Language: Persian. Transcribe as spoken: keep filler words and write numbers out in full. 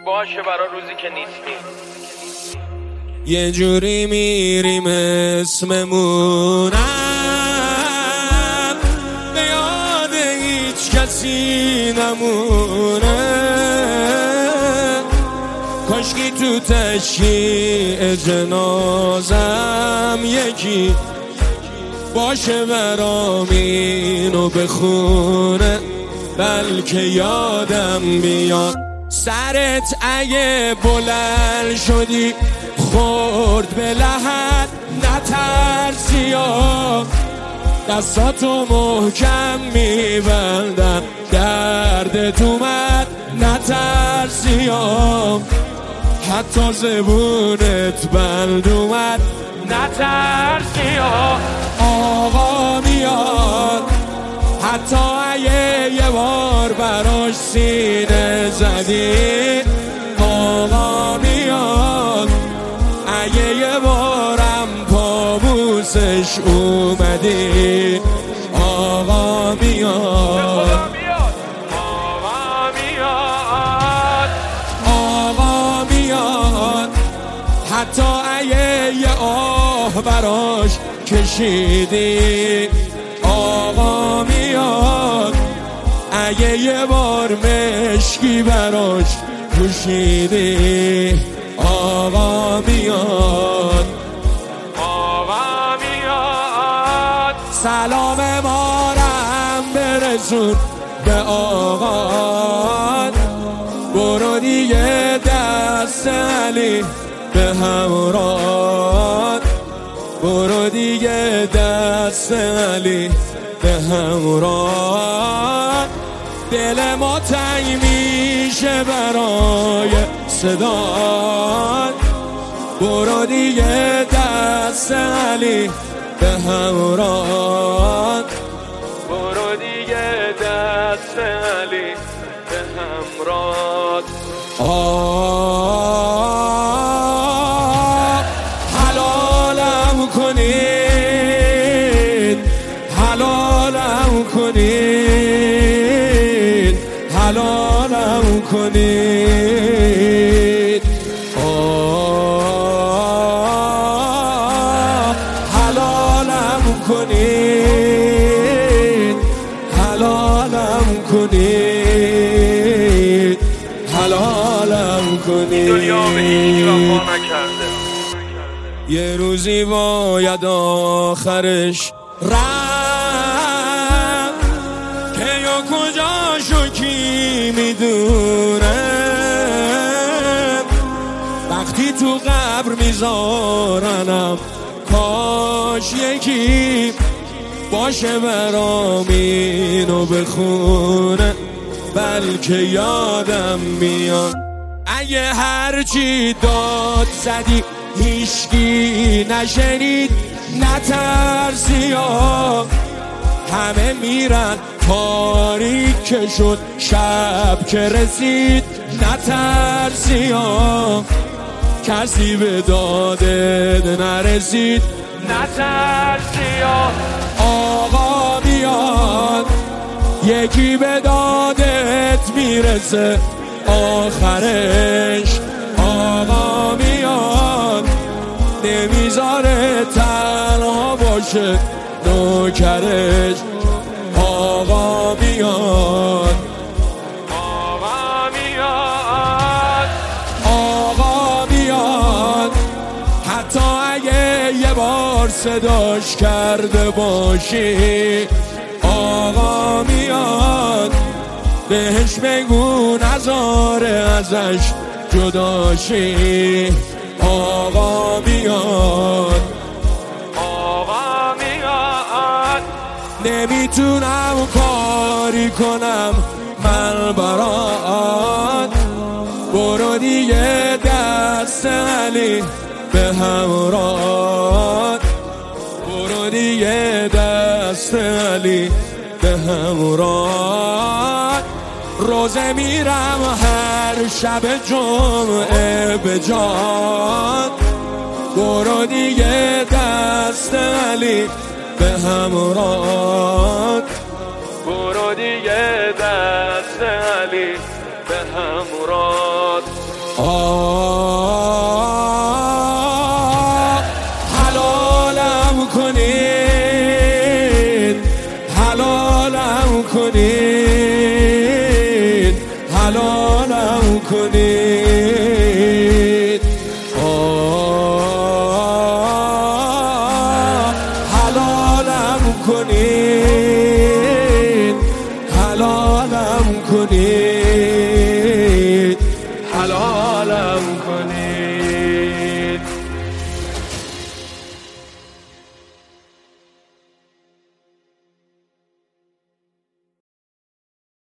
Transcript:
باشه برا روزی که نیستی. یه جوری میریم اسممونم به یاد هیچ کسی نمونه، کاشکی تو تشییع جنازم یکی باشه برام اینو بخونه، بلکه یادم بیاد سرت اگه بلند شدی خورد به لحد نترسی یا دستاتو محکم میبندم، دردت اومد نترسی یا حتی زبونت بند اومد نترسی یا آقا میاد حتی اگه یه بار براش سینه زدی، آقا میاد اگه یه بارم پابوسش اومدی، آقا میاد آقا میاد آقا میاد حتی اگه یه آه براش کشیدی، آقا میاد اگه یه بار مشکی براش پوشیدی، آقا میاد آقا میاد سلام مارم برسون به آقا، برو دیگه دست علی به همراه، برو دیگه دست علی به همراه، دل ما تنگ میشه برای صدا، برو دیگه دست علی به همراه، برو دیگه دست علی به همراه. آه حلالم کنید حلالم کنید حلالم کنید، آه حلالم کنید حلالم کنید حلالم کنید. دنیا به هیچ وفا نکرده، یه روزی باید آخرش رفت که یا کجاشو کی میدونه، وقتی تو قبر میذارنم کاش یکی باشه برام اینو بخونه، بلکه یادم میاد اگه هرچی داد زدی هیچکی نشنید نترسی یا همه میرن تاریک که شد شب که رسید، نترسی یا کسی به دادت نرسید، نترسی یا آقا میاد یکی به دادت میرسه آخرش، آقا میاد نمیذاره تنها باشه نوکرش، آقا میاد آقا میاد آقا میاد حتی اگه یه بار صداش کرده باشی، آقا میاد بهش بگو نذاره ازش جداشی، آقا میاد آقا میاد نمیتونم کاری کنم من برات، برو دیگه دست علی به همراه، برو دیگه دست علی به همراه، روزه میرم هر شب جمعه به جان، برو دیگه دست علی به همراه، برو دیگه دست علی به همراه. آه حلالم کنید حلالم کنید حلالم کنید آه حلالم کنید حلالم کنید حلالم کنید